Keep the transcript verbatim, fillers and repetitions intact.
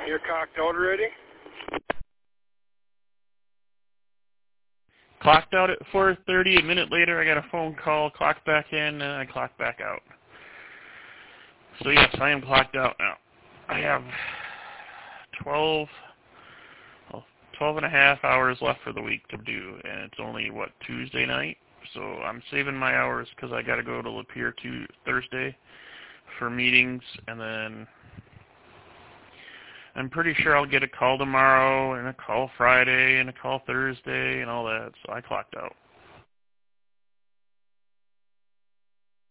You're cocked out already? Clocked out at four thirty. A minute later, I got a phone call, clocked back in, and I clocked back out. So yes, I am clocked out now. I have twelve, well, twelve and a half hours left for the week to do, and it's only, what, Tuesday night? So I'm saving my hours because I got to go to Lapeer to Thursday for meetings, and then I'm pretty sure I'll get a call tomorrow, and a call Friday, and a call Thursday, and all that, so I clocked out.